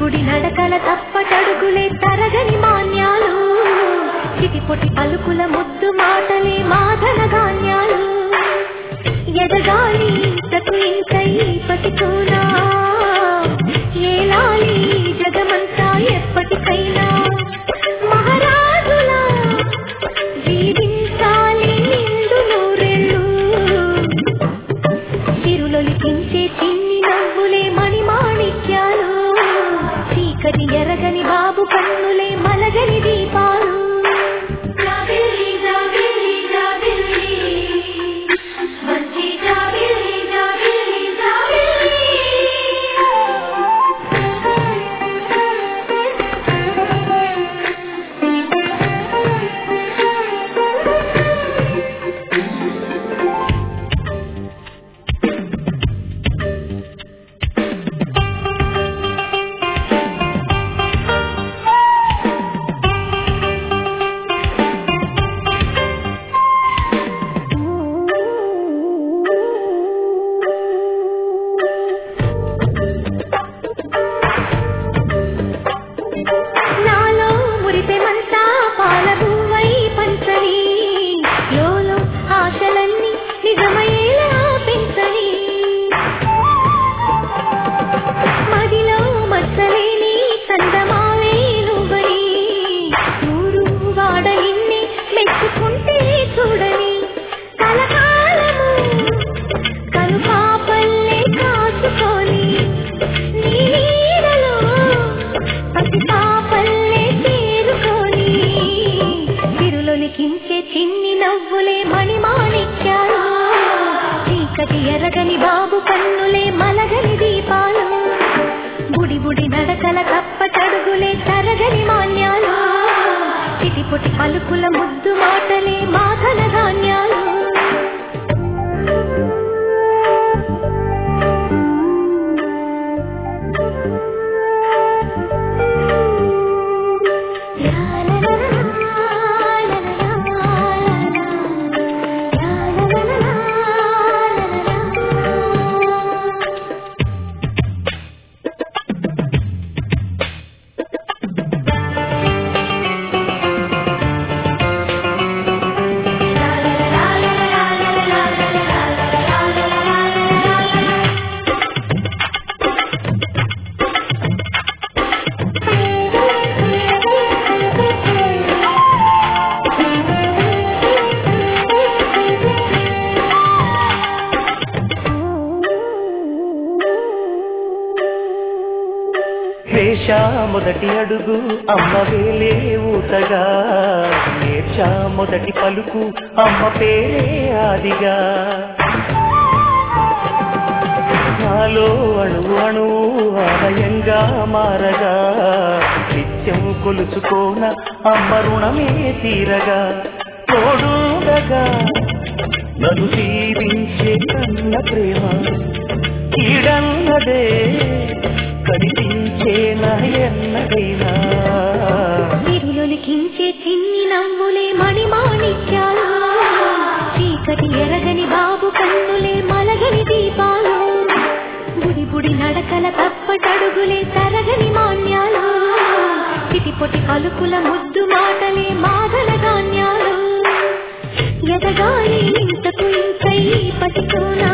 బుడి నడకల తప్పటడుగులే తరగని మాన్యాలు చిటిపొటి పలుకుల ముద్దు మాటలే మాధన ధాన్యాలు ఎదగాలి ఇంతకు ఇంత ఈ పటితోనా ఏలాలి జగమంతా ఎప్పటికైనా మహారాజులా జీవించాలి నిండు నూరెళ్ళు చిరులొలికించే చిన్ని నవ్వులే మణిమాణిక్యాలు చీకటి ఎరగని బాబు కన్నులే మలగని దీపాలు చిన్ని నవ్వులే మణిమాణిక్యాలు చీకటి ఎరగని బాబు కన్నులే మలగని దీపాలు బుడి బుడి నడకల తప్పటడుగులే తరగని మాన్యాలు చిటిపొటి పలుకుల ముద్దు మాటలే మాధన ధాన్యాలు మొదటి అడుగు అమ్మ వేలే ఊతగా నేర్చా మొదటి పలుకు అమ్మ పేరే ఆదిగా నాలో అణువు అణువు ఆలయంగా మారగా నిత్యం కొలుచుకోన అమ్మ రుణమే తీరగా తోడుగా నన్ను జీవించే కన్న ప్రేమ కీడన్నదే కనిపించేనా ఎన్నడైనా తిరులొలికించే చిన్ని నవ్వులే మణిమాణిక్యాలు చీకటి ఎరగని బాబు కన్నులే మలగని దీపాలు బుడి బుడి నడకల తప్పటడుగులే తరగని మాన్యాలు చిటిపొటి పలుకుల ముద్దు మాటలే మాధన ధాన్యాలు ఎదగాలి ఇంతకు ఇంత ఈ పటితోనా